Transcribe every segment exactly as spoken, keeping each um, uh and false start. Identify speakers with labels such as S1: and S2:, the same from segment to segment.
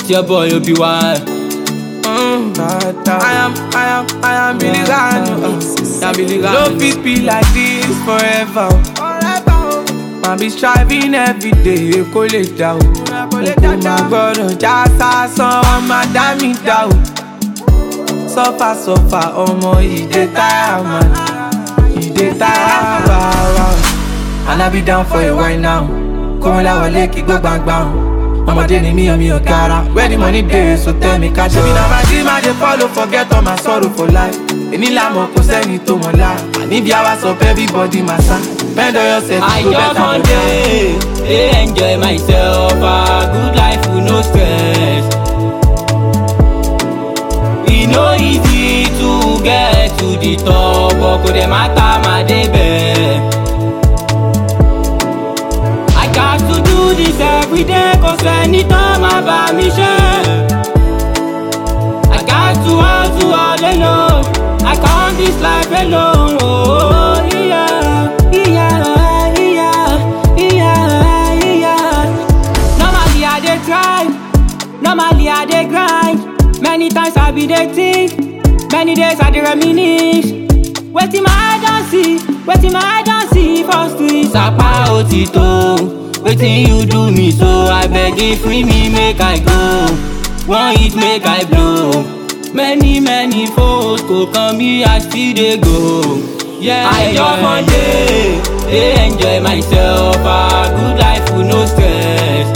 S1: It's your boy Obi-Wan.
S2: Mm. I am, I am, I am Billy Gano. I am Billy Gano. No fit be like this forever. Man be striving every day, kó lè dá o. Kó má gbọ́dọ̀ já sásán, wọ́n má dá mi dá o. Suffer, suffer, ọmọ ìdè táyà man. Ìdè táyà wà. And I be down for a while now. Kó wọn láwọlé kí gbó gbàngbàng. Ọmọdé ni mí, ọmọ ọ̀gára. Where the money dey, so tell me catch me. Now my dream I dey follow, forget all my sorrow for life. Èní làmọ̀ kò sẹ́ni tó mọ̀ lá. Àníbi hours of everybody my son. Bend on yourself,
S1: I
S2: go
S1: just
S2: better
S1: one
S2: for
S1: day, dey enjoy myself. A good life with no stress. E no easy to get to the top, but kò dẹ̀ matter my day bẹ́ẹ̀. I got to do this every day, cause anytime I buy me share. I got to hustle all alone. I can't this life alone. Oh, yeah, yeah, yeah, yeah, yeah. Normally I dey try, normally I dey grind. Many times I be dey think, many days I dey reminisce. Wetin my eye don see, wetin my eye don see for streets. Sapa otito, wetin you do me so? Abeg dey free me make I go. One hit make I blow. Many many foes go come me, I still dey go. Yeah, I just one day, dey enjoy myself. A good life with no stress.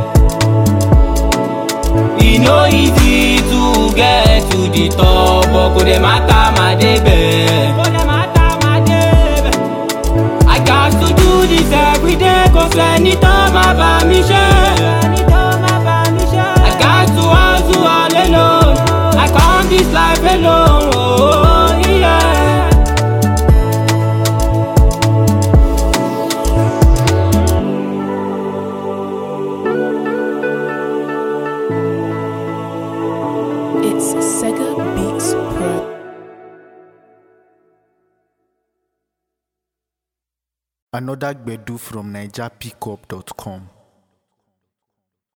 S1: E no easy to get to the top, but kò dẹ̀ matter my day bẹ́ẹ̀. Kò dẹ̀ matter my day bẹ́ẹ̀. I got to do this every day, cause anytime I buy me share. I got to hustle all alone. I can't this life alone. Oh, yeah.
S3: It's Sega Beats Pro.
S4: Another Gbedu from Niger Pickup dot com.